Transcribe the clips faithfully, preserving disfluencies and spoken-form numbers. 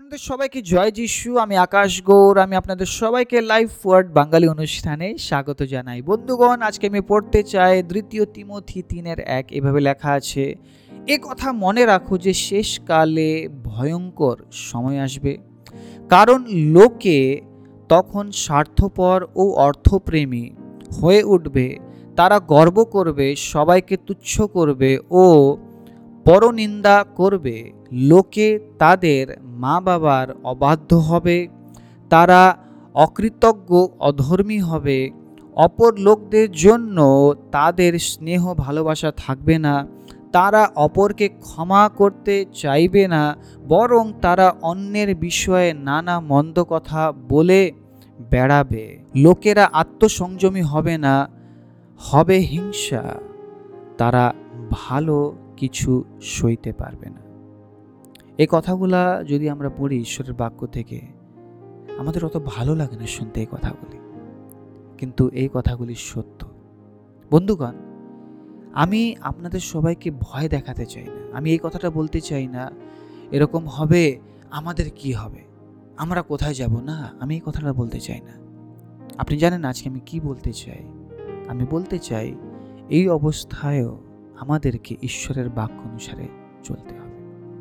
আপনাদের সবাইকে জয় যিশু। আমি আকাশ গৌর। আমি আপনাদের সবাইকে লাইফ ওয়ার্ড বাঙালি অনুষ্ঠানে স্বাগত জানাই। বন্ধুগণ, আজকে আমি পড়তে চাই দ্বিতীয় তিমোথী তিনের এক। এভাবে লেখা আছে, এ কথা মনে রাখো যে শেষকালে ভয়ঙ্কর সময় আসবে, কারণ লোকে তখন স্বার্থপর ও অর্থপ্রেমী হয়ে উঠবে। তারা গর্ব করবে, সবাইকে তুচ্ছ করবে ও পরনিন্দা করবে। লোকে তাদের মা বাবার অবাধ্য হবে, তারা অকৃতজ্ঞ অধর্মী হবে। অপর লোকদের জন্য তাদের স্নেহ ভালোবাসা থাকবে না, তারা অপরকে ক্ষমা করতে চাইবে না, বরং তারা অন্যের বিষয়ে নানা মন্দ কথা বলে বেড়াবে। লোকেরা আত্মসংযমী হবে না, হবে হিংসা, তারা ভালো কিছু সইতে পারবে না। এই কথাগুলা যদি আমরা পড়ি ঈশ্বরের বাক্য থেকে, আমাদের অত ভালো লাগে না শুনতে এই কথাগুলি, কিন্তু এই কথাগুলি সত্য। বন্ধুগণ, আমি আপনাদের সবাইকে ভয় দেখাতে চাই না। আমি এই কথাটা বলতে চাই না এরকম হবে, আমাদের কি হবে, আমরা কোথায় যাব, না, আমি এই কথাটা বলতে চাই না। আপনি জানেন আজকে আমি কি বলতে চাই? আমি বলতে চাই এই অবস্থায়ও আমাদেরকে ঈশ্বরের বাক্য অনুসারে চলতে হবে।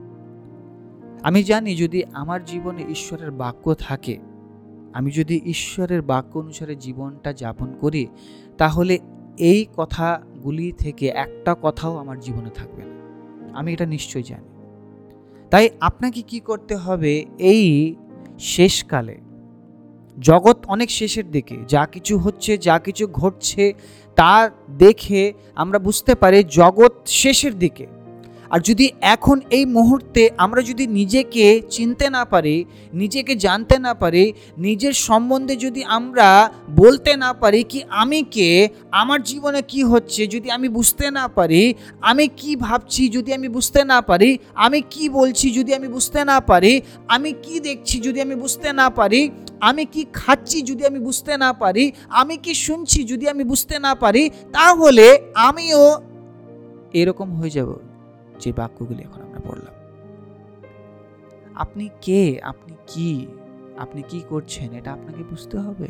আমি জানি যদি আমার জীবনে ঈশ্বরের বাক্য থাকে, আমি যদি ঈশ্বরের বাক্য অনুসারে জীবনটা যাপন করি, তাহলে এই কথাগুলি থেকে একটা কথাও আমার জীবনে থাকবে না। আমি এটা নিশ্চয়ই জানি। তাই আপনাকে কি করতে হবে? এই শেষকালে জগৎ অনেক শেষের দিকে, যা কিছু হচ্ছে, যা কিছু ঘটছে তা দেখে আমরা বুঝতে পারি জগৎ শেষের দিকে। আর যদি এখন এই মুহূর্তে আমরা যদি নিজেকে চিনতে না পারি, নিজেকে জানতে না পারি, নিজের সম্বন্ধে যদি আমরা বলতে না পারি কি আমি কে, আমার জীবনে কি হচ্ছে যদি আমি বুঝতে না পারি, আমি কি ভাবছি যদি আমি বুঝতে না পারি, আমি কি বলছি যদি আমি বুঝতে না পারি, আমি কি দেখছি যদি আমি বুঝতে না পারি, আমি কি খাচ্ছি যদি আমি বুঝতে না পারি, আমি কি শুনছি যদি আমি বুঝতে না পারি, তাহলে আমিও এরকম হয়ে যাব যে বাক্যগুলি এখন আমরা পড়লাম। আপনি কে, আপনি কি, আপনি কি করছেন, এটা আপনাকে বুঝতে হবে।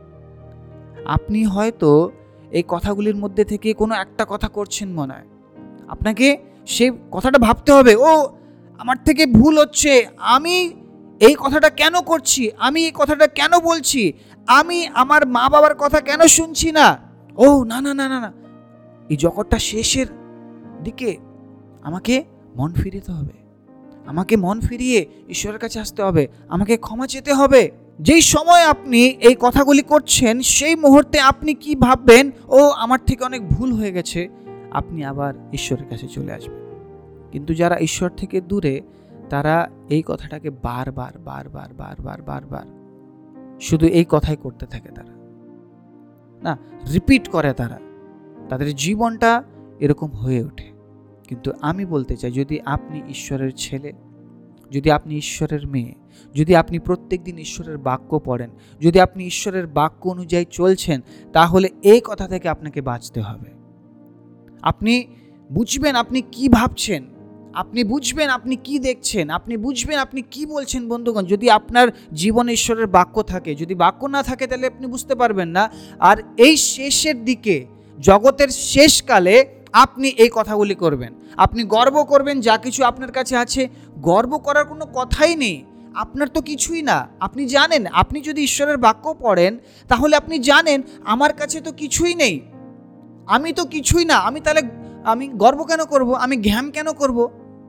আপনি হয়তো এই কথাগুলির মধ্যে থেকে কোনো একটা কথা করছেন মনে হয়, আপনাকে সেই কথাটা ভাবতে হবে, ও আমার থেকে ভুল হচ্ছে, আমি এই কথাটা কেন করছি, আমি এই কথাটা কেন বলছি, আমি আমার মা বাবার কথা কেন শুনছি না। ও না না না না না এই জগৎটা শেষের দিকে, আমাকে মন ফিরিতে হবে, আমাকে মন ফিরিয়ে ঈশ্বরের কাছে আসতে হবে, আমাকে ক্ষমা চেতে হবে। যেই সময় আপনি এই কথাগুলি করছেন, সেই মুহূর্তে আপনি কি ভাববেন? ও আমার থেকে অনেক ভুল হয়ে গেছে, আপনি আবার ঈশ্বরের কাছে চলে আসবেন। কিন্তু যারা ঈশ্বর থেকে দূরে, তারা এই কথাটাকে বারবার বারবার বারবার বারবার শুধু এই কথাই করতে থাকে, তারা না রিপিট করে, তারা তাদের জীবনটা এরকম হয়ে ওঠে। কিন্তু আমি বলতে চাই, যদি আপনি ঈশ্বরের ছেলে, যদি আপনি ঈশ্বরের মেয়ে, যদি আপনি প্রত্যেক দিন ঈশ্বরের বাক্য পড়েন, যদি আপনি ঈশ্বরের বাক্য অনুযায়ী চলছেন, তাহলে এই কথা থেকে আপনাকে বাঁচতে হবে। আপনি বুঝবেন আপনি কি ভাবছেন, আপনি বুঝবেন আপনি কি দেখছেন, আপনি বুঝবেন আপনি কি বলছেন। বন্ধুগণ, যদি আপনার জীবনে ঈশ্বরের বাক্য থাকে, যদি বাক্য না থাকে, তাহলে আপনি বুঝতে পারবেন না। আর এই শেষের দিকে, জগতের শেষকালে আপনি এই কথাগুলি করবেন, আপনি গর্ব করবেন যা কিছু আপনার কাছে আছে। গর্ব করার কোনো কথাই নেই, আপনার তো কিছুই না। আপনি জানেন, আপনি যদি ঈশ্বরের বাক্য পড়েন, তাহলে আপনি জানেন আমার কাছে তো কিছুই নেই, আমি তো কিছুই না, আমি তাহলে আমি গর্ব কেন করব, আমি ঘ্যাম কেন করব,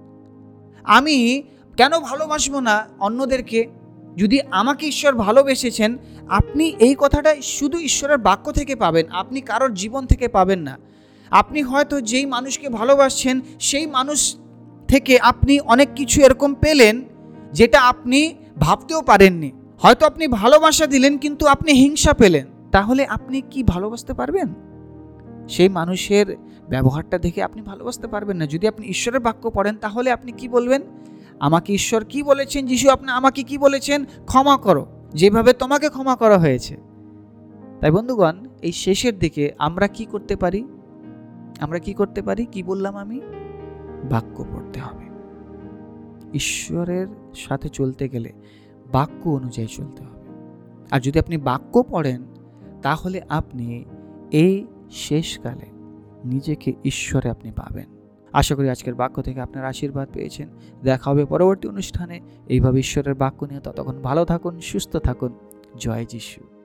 আমি কেন ভালোবাসবো না অন্যদেরকে? যদি আমাকে ঈশ্বর ভালোবেসেছেন, আপনি এই কথাটা শুধু ঈশ্বরের বাক্য থেকে পাবেন, আপনি কারোর জীবন থেকে পাবেন না। আপনি হয়তো যেই মানুষকে ভালোবাসছেন, সেই মানুষ থেকে আপনি অনেক কিছু এরকম পেলেন যেটা আপনি ভাবতেও পারেননি। হয়তো আপনি ভালোবাসা দিলেন, কিন্তু আপনি হিংসা পেলেন, তাহলে আপনি কি ভালোবাসতে পারবেন? সেই মানুষের ব্যবহারটা দেখে আপনি ভালোবাসতে পারবেন না। যদি আপনি ঈশ্বরের বাক্য পড়েন, তাহলে আপনি কি বলবেন? আমাকে ঈশ্বর কি বলেছেন? যিশু আপনি আমাকে কি বলেছেন? ক্ষমা করো যেভাবে তোমাকে ক্ষমা করা হয়েছে। তাই বন্ধুগণ, এই শেষের দিকে আমরা কি করতে পারি? আমরা কি করতে পারি? কি বললাম আমি? বাক্য পড়তে হবে। ঈশ্বরের সাথে চলতে গেলে বাক্য অনুযায়ী চলতে হবে। আর যদি আপনি বাক্য পড়েন তাহলে আপনি এই শেষকালে নিজেকে ঈশ্বরে আপনি পাবেন। আশা করি আজকের বাক্য থেকে আপনার আশীর্বাদ পেয়েছেন। দেখা হবে পরবর্তী অনুষ্ঠানে এইভাবে ঈশ্বরের বাক্য নিয়ে। ততক্ষণ ভালো থাকুন, সুস্থ থাকুন। জয় যিশু।